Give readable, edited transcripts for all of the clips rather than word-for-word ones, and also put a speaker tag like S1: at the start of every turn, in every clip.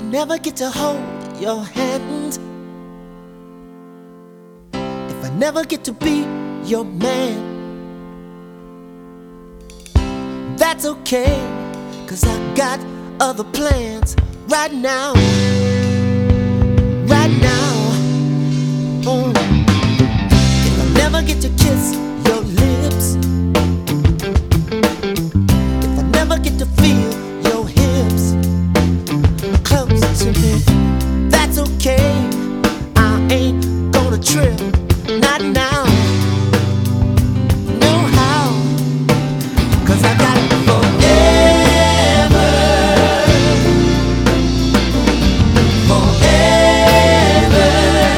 S1: never get to hold your hand, if I never get to be your man, that's okay, 'cause I got other plans right now, right now. If I never get to kiss your lips, if I never get to feel your hips close to me, that's okay, I ain't gonna trip, not now, no how, 'cause I got forever, forever,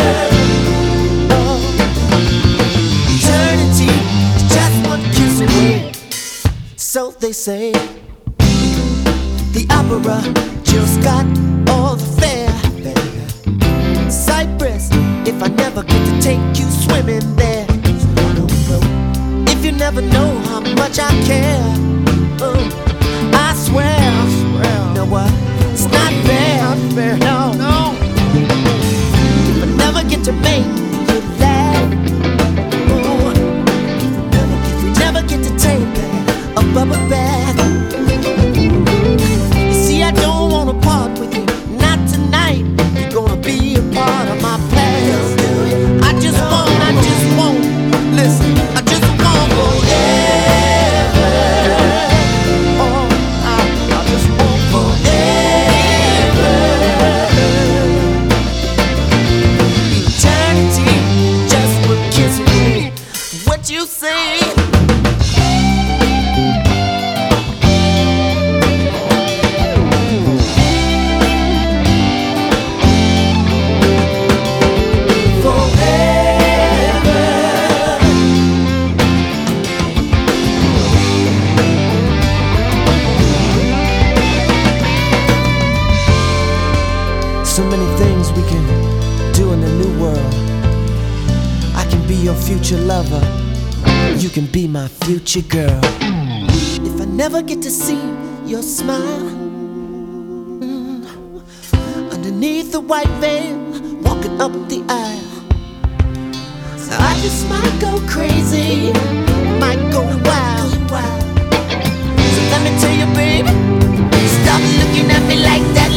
S1: oh, eternity is just one kiss away, so they say. The opera just got all the fare. Cyprus, if I never get to take you swimming there. If you never know how much I care, I swear, you know what? It's not fair, no, no. If I never get to make you laugh, if we never get to take a bubble bath. You see, I don't wanna part with you, not tonight. You're gonna be a part of my past. I just won't, listen, I just want forever. Oh, I just want forever. Eternity, just one kiss away. What you say? So many things we can do in the new world. I can be your future lover, you can be my future girl. If I never get to see your smile, underneath the white veil, walking up the aisle, so I just might go crazy, might go wild. So let me tell you, baby, stop looking at me like that.